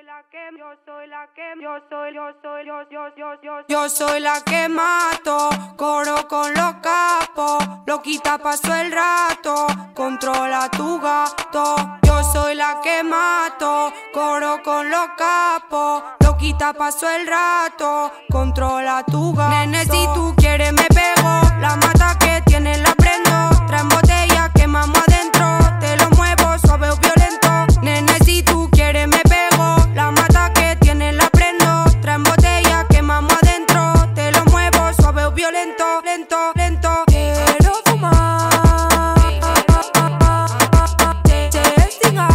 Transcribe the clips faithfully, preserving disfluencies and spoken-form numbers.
la que, yo soy la que, yo soy, yo soy, yo, yo, yo, yo, yo soy la que mato, coro con los capos, loquita paso el rato, controla tu gato. Yo soy la que mato, coro con los capos, loquita paso el rato, controla tu gato. Nene, si tú quieres me pego, la mata que tiene la prendo, traen botella, quemamos adentro, te lo muevo suave o violento. Nene, si tú quieres me pego, la mata que tiene la prendo, traen botella, quemamos adentro, te lo muevo suave o violento, lento, lento. Quiero fumar, testingar,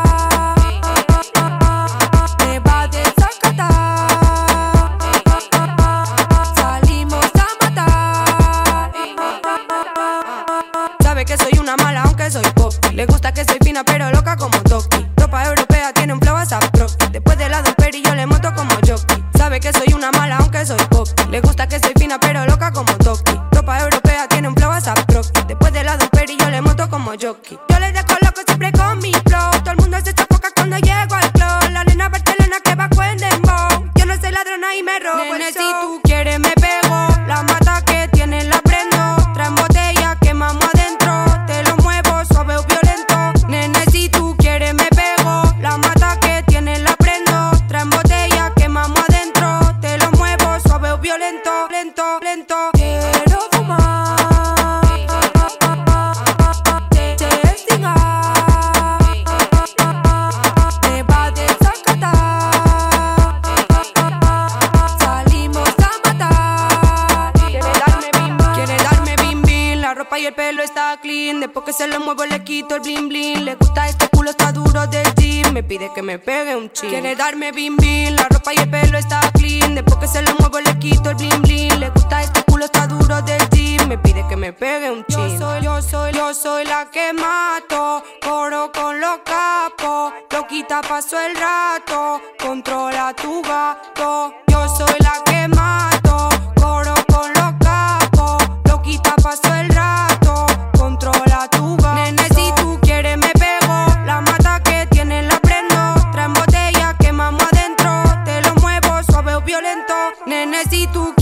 me va a desacatar, salimos a matar. Sabe que soy una mala aunque soy pop, le gusta que soy fina pero loca como Toki. Ropa europea tiene un flow a pro, después de la del peri yo le monto como jockey. Sabe que soy una mala aunque soy pop, le gusta que soy fina pero loca como Toki. Ropa europea tiene un flow a pro, después de la del peri yo le monto como jockey. Yo le dejo loco siempre con mi flow, todo el mundo se sofoca cuando llego al club. La nena Barcelona que bajo en dembow, yo no soy ladrona y me robo. Nene, el show. Si tú quieres me pego, la mata que tiene la prendo, traen botella, quemamos adentro, te lo muevo suave o violento. Nene, si tú quieres me pego, la mata que tiene la prendo, traen botella, quemamos adentro, te lo muevo suave o violento, lento, lento. Quiero fumar, testingar, me va a desacatar, salimos a matar. Quiere darme bim, quiere darme bim bim, la ropa y el pelo está clean, después que se lo muevo le quito el bling bling. Le gusta este culo, está duro del gym, me pide que me pegue un chin. Quiere darme bim bim, la ropa y el pelo está clean, después que se lo muevo le quito el bling bling. Le gusta este culo, está duro del gym, me pide que me pegue un chin. Yo soy, yo soy, yo soy la que mato, coro con los capos, loquita paso el rato, controla tu gato. Yo soy la que mato, coro con los capos, loquita paso el rato, controla tu gato. Nene, si tú quieres me pego, la mata que tiene la prendo, traen botella, quemamos adentro, te lo muevo suave o violento. Nene, si tú